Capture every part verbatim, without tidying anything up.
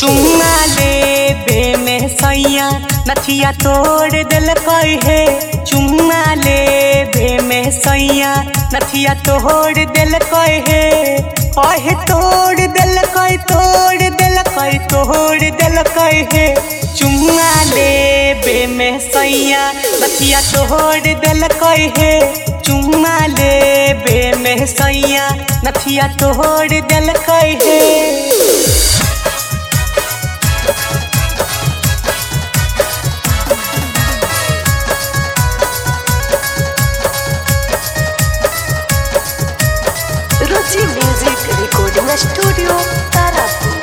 चुम्मा लेबे में सैया नथिया तोड़ देलकै हे। चुम्मा लेबे में सैया नथिया तोड़ देलकै हे। कहे तोड़ देलकै तोड़ देलकै तोड़ देलकै हे। चुम्मा लेबे में सैया नथिया तोड़ देलकै हे। चुम्मा लेबे में सैया नथिया तोड़ देलकै हे। Ruchi music recording studio Tarapur.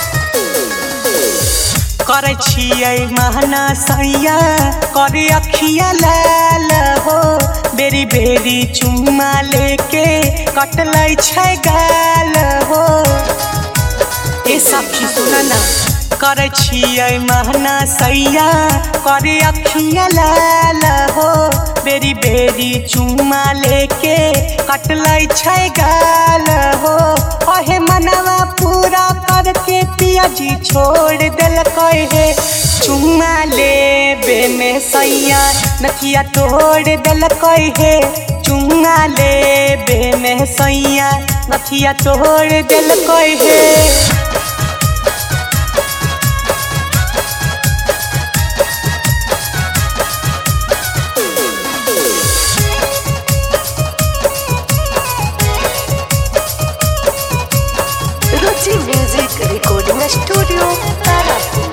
करे छियै महना सैया करे अखिया लाल हो। बेरी बेरी चुम्मा लेके कटलै छै गाल हो। ए सखी सुना ना करे छियै महना सैया करे अखिया लाल हो। बेरी बेरी चुम्मा लेके कटलै छै गाल हो। कहे मनवा पूरा करके पियाजी छोड़ देलकै हे। चुम्मा लेबे में सैया नथिया तोड़ देलकै हे। चुम्मा लेबे में सैया नथिया तोड़ देलकै हे। Ruchi music recording studio Tarapur.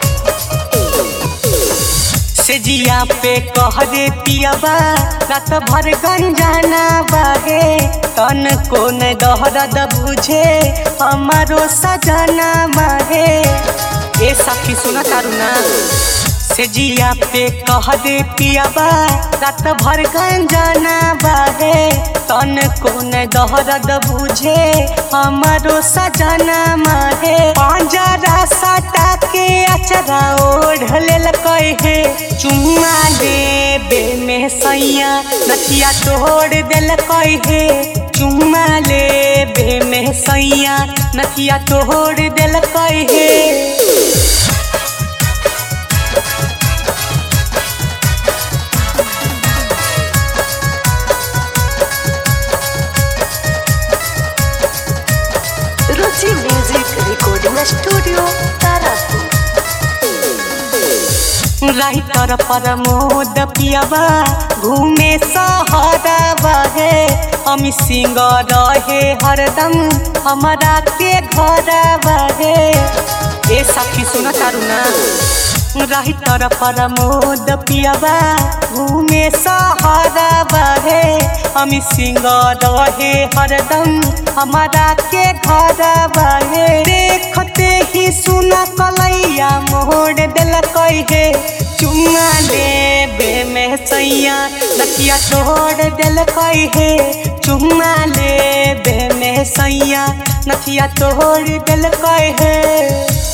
सेजिया पे कह दे पियाबा रात भर गंजाना बाहे। तन को न दहरद बुझे हमारो सजना बाहे। ए सखी सुना तारू ना सेजिया पे कह दे पियाबा रात भर गंजाना बाहे। तन को न दहरद बुझे हमारो सजना माहे। पांजरा सटा के अचरा ओढ़ लेलकै हे। चुम्मा लेबे में सैया नथिया तोड़ देलकै हे। चुम्मा लेबे में सैया नथिया तोड़ देलकै हे। Ruchi music recording studio Tarapur. Writer Pramod पियाबा घूमे सहरा बहे। हम सिंगर रहे हरदम हमारा के घर बहे। ए सखी सुना तारू ना राइटर प्रमोद पियाबा घूमे सहरा बहे। हम सिंगर रहे हरदम हमारा के घर बहे। देखते ही सुना कलैया मोड़ देलकै हे। चुम्मा लेबे में सैया नथिया तोड़ देलकै हे। चुम्मा लेबे में सैया नथिया तोड़ देलकै हे।